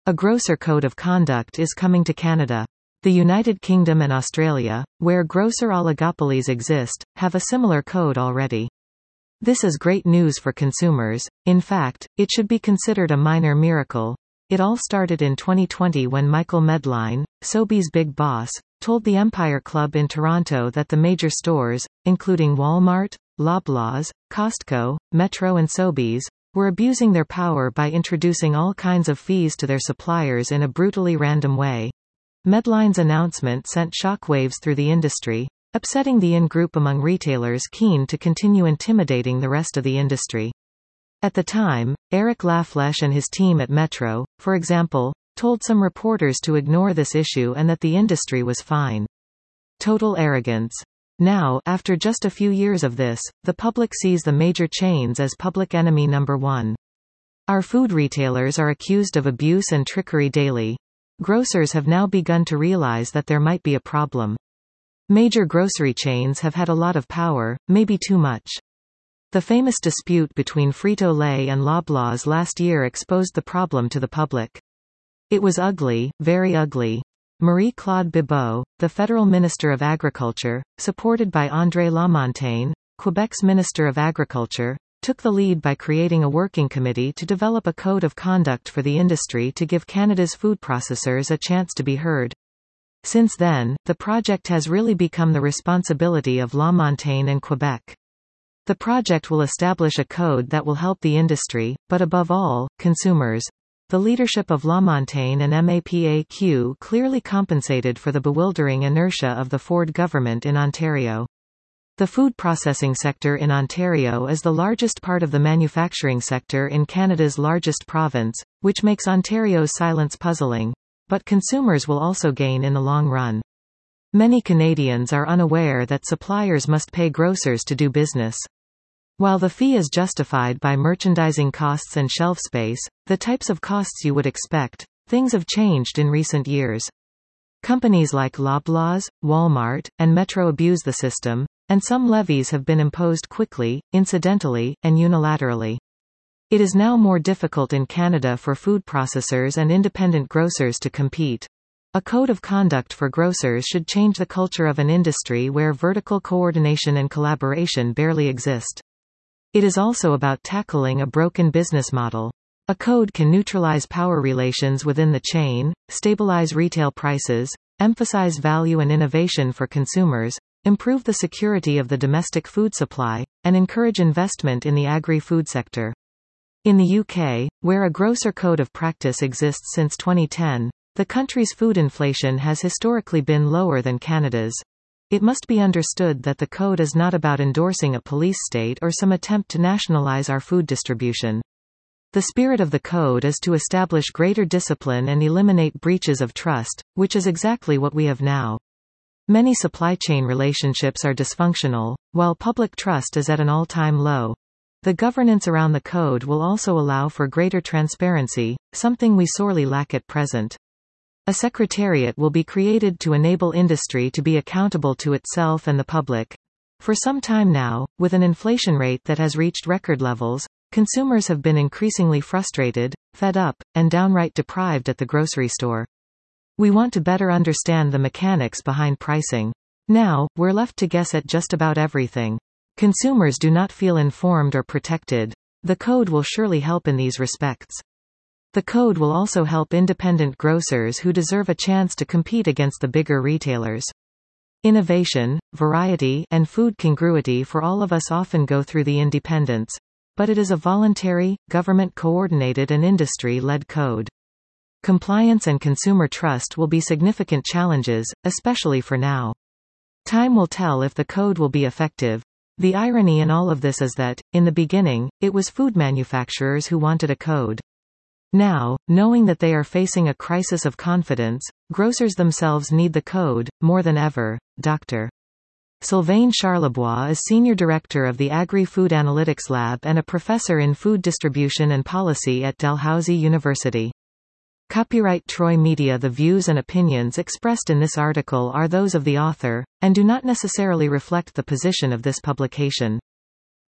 A grocer code of conduct is coming to Canada. The United Kingdom and Australia, where grocer oligopolies exist, have a similar code already. This is great news for consumers. In fact, it should be considered a minor miracle. It all started in 2020 when Michael Medline, Sobeys' big boss, told the Empire Club in Toronto that the major stores, including Walmart, Loblaws, Costco, Metro and Sobeys, were abusing their power by introducing all kinds of fees to their suppliers in a brutally random way. Medline's announcement sent shockwaves through the industry, upsetting the in-group among retailers keen to continue intimidating the rest of the industry. At the time, Eric Laflèche and his team at Metro, for example, told some reporters to ignore this issue and that the industry was fine. Total arrogance. Now, after just a few years of this, the public sees the major chains as public enemy number one. Our food retailers are accused of abuse and trickery daily. Grocers have now begun to realize that there might be a problem. Major grocery chains have had a lot of power, maybe too much. The famous dispute between Frito-Lay and Loblaws last year exposed the problem to the public. It was ugly, very ugly. Marie-Claude Bibeau, the Federal Minister of Agriculture, supported by André Lamontagne, Quebec's Minister of Agriculture, took the lead by creating a working committee to develop a code of conduct for the industry to give Canada's food processors a chance to be heard. Since then, the project has really become the responsibility of Lamontagne and Quebec. The project will establish a code that will help the industry, but above all, consumers. The leadership of Lamontagne and MAPAQ clearly compensated for the bewildering inertia of the Ford government in Ontario. The food processing sector in Ontario is the largest part of the manufacturing sector in Canada's largest province, which makes Ontario's silence puzzling. But consumers will also gain in the long run. Many Canadians are unaware that suppliers must pay grocers to do business. While the fee is justified by merchandising costs and shelf space, the types of costs you would expect, things have changed in recent years. Companies like Loblaws, Walmart, and Metro abuse the system, and some levies have been imposed quickly, incidentally, and unilaterally. It is now more difficult in Canada for food processors and independent grocers to compete. A code of conduct for grocers should change the culture of an industry where vertical coordination and collaboration barely exist. It is also about tackling a broken business model. A code can neutralize power relations within the chain, stabilize retail prices, emphasize value and innovation for consumers, improve the security of the domestic food supply, and encourage investment in the agri-food sector. In the UK, where a grocer code of practice exists since 2010, the country's food inflation has historically been lower than Canada's. It must be understood that the code is not about endorsing a police state or some attempt to nationalize our food distribution. The spirit of the code is to establish greater discipline and eliminate breaches of trust, which is exactly what we have now. Many supply chain relationships are dysfunctional, while public trust is at an all-time low. The governance around the code will also allow for greater transparency, something we sorely lack at present. A secretariat will be created to enable industry to be accountable to itself and the public. For some time now, with an inflation rate that has reached record levels, consumers have been increasingly frustrated, fed up, and downright deprived at the grocery store. We want to better understand the mechanics behind pricing. Now, we're left to guess at just about everything. Consumers do not feel informed or protected. The code will surely help in these respects. The code will also help independent grocers who deserve a chance to compete against the bigger retailers. Innovation, variety, and food congruity for all of us often go through the independents. But it is a voluntary, government-coordinated and industry-led code. Compliance and consumer trust will be significant challenges, especially for now. Time will tell if the code will be effective. The irony in all of this is that, in the beginning, it was food manufacturers who wanted a code. Now, knowing that they are facing a crisis of confidence, grocers themselves need the code, more than ever. Dr. Sylvain Charlebois is Senior Director of the Agri-Food Analytics Lab and a professor in food distribution and policy at Dalhousie University. Copyright Troy Media. The views and opinions expressed in this article are those of the author, and do not necessarily reflect the position of this publication.